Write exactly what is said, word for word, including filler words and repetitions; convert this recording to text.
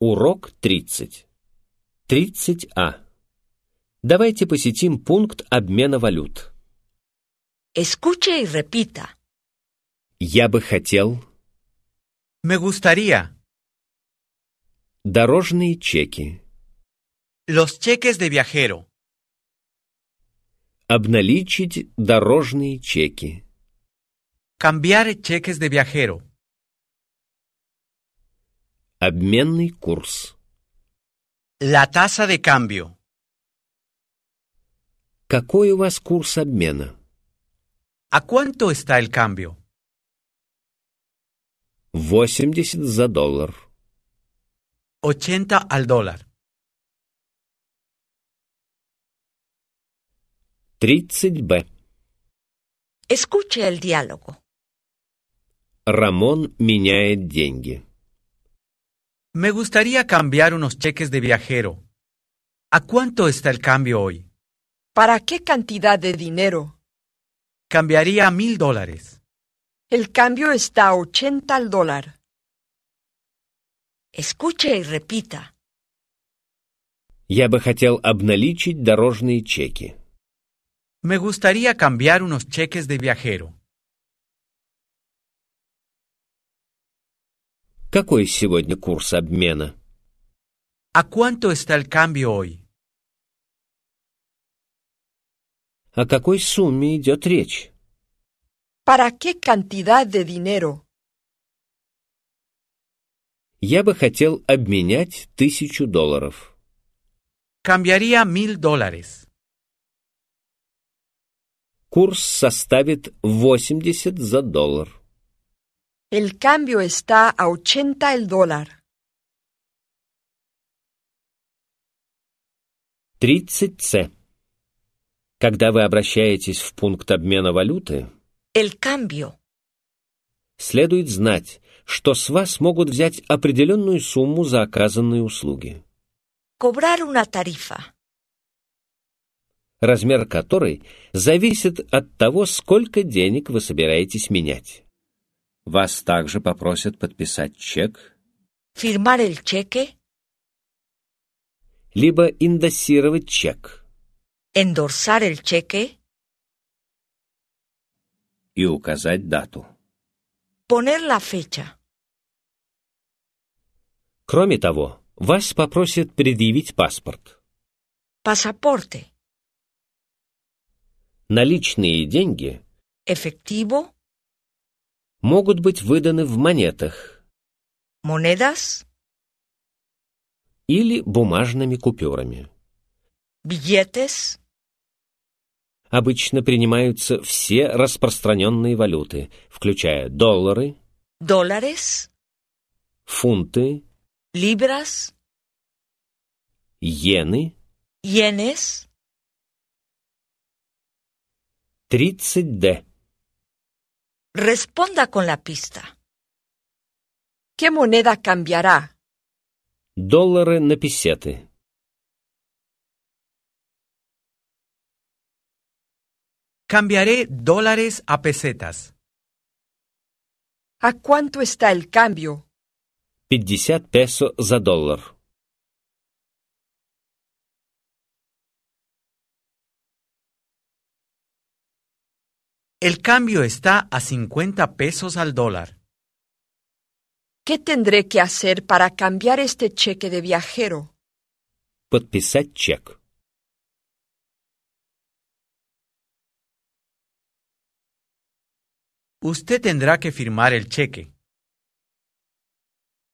Урок тридцать. тридцать А. Давайте посетим пункт обмена валют. Escuche y repita. Я бы хотел. Me gustaría. Дорожные чеки. Los cheques de viajero. Обналичить дорожные чеки. Cambiar cheques de viajero. Обменный курс. La tasa de cambio. Какой у вас курс обмена? ¿A cuánto está el cambio? восемьдесят за доллар. ochenta al dólar. тридцать Б. Escuche el diálogo. Рамон меняет деньги. Me gustaría cambiar unos cheques de viajero. ¿A cuánto está el cambio hoy? ¿Para qué cantidad de dinero? Cambiaría mil dólares. El cambio está a ochenta al dólar. Escuche y repita. Я бы хотел обналичить дорожные чеки. Me gustaría cambiar unos cheques de viajero. Какой сегодня курс обмена? ¿A cuánto está el cambio hoy? О какой сумме идет речь? ¿Para qué cantidad de dinero? Я бы хотел обменять тысячу долларов. Cambiaría mil dólares. Курс составит восемьдесят за доллар. El cambio está a ochenta el dólar. тридцать С. Когда вы обращаетесь в пункт обмена валюты, El cambio. следует знать, что с вас могут взять определенную сумму за оказанные услуги, Cobrar una tarifa. размер которой зависит от того, сколько денег вы собираетесь менять. Вас также попросят подписать чек, Firmar el cheque. либо индоссировать чек Endorsar el cheque. и указать дату. Poner la fecha. Кроме того, вас попросят предъявить паспорт. Pasaporte. Наличные деньги Efectivo. могут быть выданы в монетах Monedas. или бумажными купюрами. Billetes. Обычно принимаются все распространенные валюты, включая доллары, Dólares. фунты, Libras. иены. Yenes. тридцать Д. Responda con la pista. ¿Qué moneda cambiará? Доллары на песеты. Cambiaré dólares a pesetas. ¿A cuánto está el cambio? пятьдесят песо за доллар. El cambio está a cincuenta pesos al dólar. ¿Qué tendré que hacer para cambiar este cheque de viajero? Подписать чек. Usted tendrá que firmar el cheque.